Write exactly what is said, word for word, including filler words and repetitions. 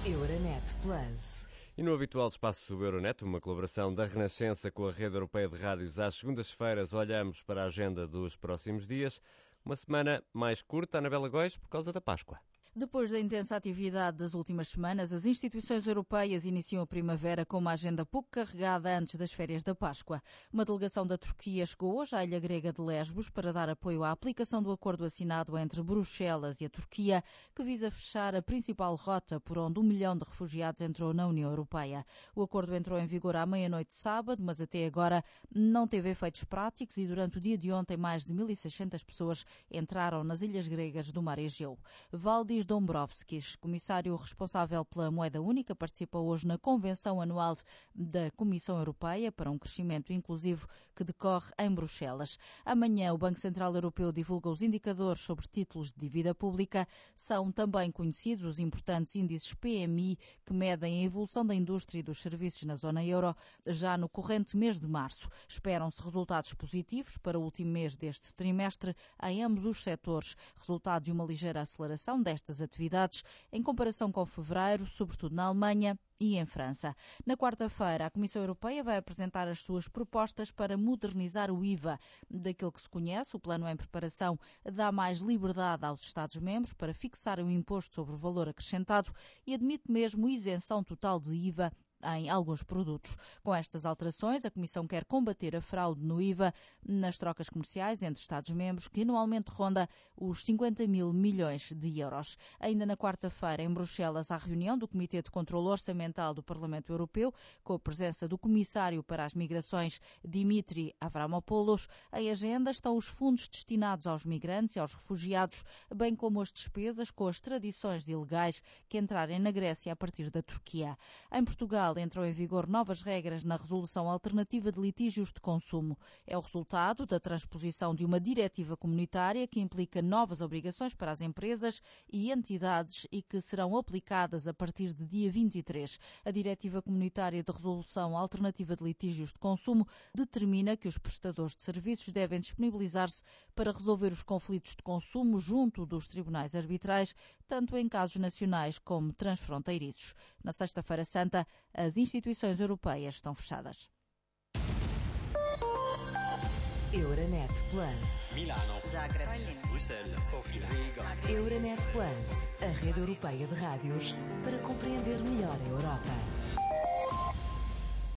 Euronet Plus. E no habitual espaço Euronet, uma colaboração da Renascença com a Rede Europeia de Rádios, às segundas-feiras olhamos para a agenda dos próximos dias. Uma semana mais curta, Anabela Góis, por causa da Páscoa. Depois da intensa atividade das últimas semanas, as instituições europeias iniciam a primavera com uma agenda pouco carregada antes das férias da Páscoa. Uma delegação da Turquia chegou hoje à ilha grega de Lesbos para dar apoio à aplicação do acordo assinado entre Bruxelas e a Turquia, que visa fechar a principal rota por onde um milhão de refugiados entrou na União Europeia. O acordo entrou em vigor à meia-noite de sábado, mas até agora não teve efeitos práticos e durante o dia de ontem mais de mil e seiscentas pessoas entraram nas ilhas gregas do Mar Egeu. Valdis Dombrovskis, comissário responsável pela moeda única, participa hoje na Convenção Anual da Comissão Europeia para um crescimento inclusivo que decorre em Bruxelas. Amanhã o Banco Central Europeu divulga os indicadores sobre títulos de dívida pública. São também conhecidos os importantes índices P M I que medem a evolução da indústria e dos serviços na zona euro já no corrente mês de março. Esperam-se resultados positivos para o último mês deste trimestre em ambos os setores, resultado de uma ligeira aceleração destas atividades em comparação com fevereiro, sobretudo na Alemanha e em França. Na quarta-feira, a Comissão Europeia vai apresentar as suas propostas para modernizar o I V A. Daquilo que se conhece, o plano em preparação dá mais liberdade aos Estados-membros para fixar o imposto sobre o valor acrescentado e admite mesmo isenção total de I V A em alguns produtos. Com estas alterações, a Comissão quer combater a fraude no I V A nas trocas comerciais entre Estados-membros, que anualmente ronda os cinquenta mil milhões de euros. Ainda na quarta-feira, em Bruxelas, há reunião do Comitê de Controlo Orçamental do Parlamento Europeu, com a presença do Comissário para as Migrações, Dimitri Avramopoulos. Em agenda estão os fundos destinados aos migrantes e aos refugiados, bem como as despesas com as tradições de ilegais que entrarem na Grécia a partir da Turquia. Em Portugal, entram em vigor novas regras na resolução alternativa de litígios de consumo. É o resultado da transposição de uma diretiva comunitária que implica novas obrigações para as empresas e entidades e que serão aplicadas a partir de dia vinte e três. A diretiva comunitária de resolução alternativa de litígios de consumo determina que os prestadores de serviços devem disponibilizar-se para resolver os conflitos de consumo junto dos tribunais arbitrais, tanto em casos nacionais como transfronteiriços. Na Sexta-feira Santa, as instituições europeias estão fechadas. Euronet Plus. Milano, Zagreb, Bruxelas, Sofia, Riga. Euronet Plus, a rede europeia de rádios para compreender melhor a Europa.